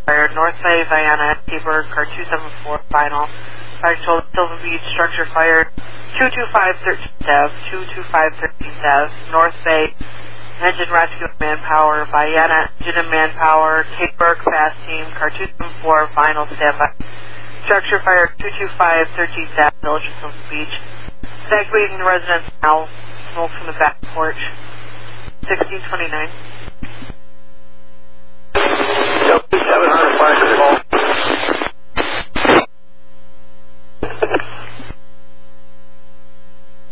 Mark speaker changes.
Speaker 1: fire, North Bay, Vienna, Seaburg, car 274, final. Fire control, Silver Beach, structure fire, 225 13th Ave, 225 13th Ave, North Bay, engine rescue manpower, Vienna, engine and manpower, Seaburg, fast team, car 274, final, standby. Structure fire, 225 13th Ave, Village of Silver Beach. Evacuating the residence now, smoke from the back porch, 1629.
Speaker 2: 700 fire control.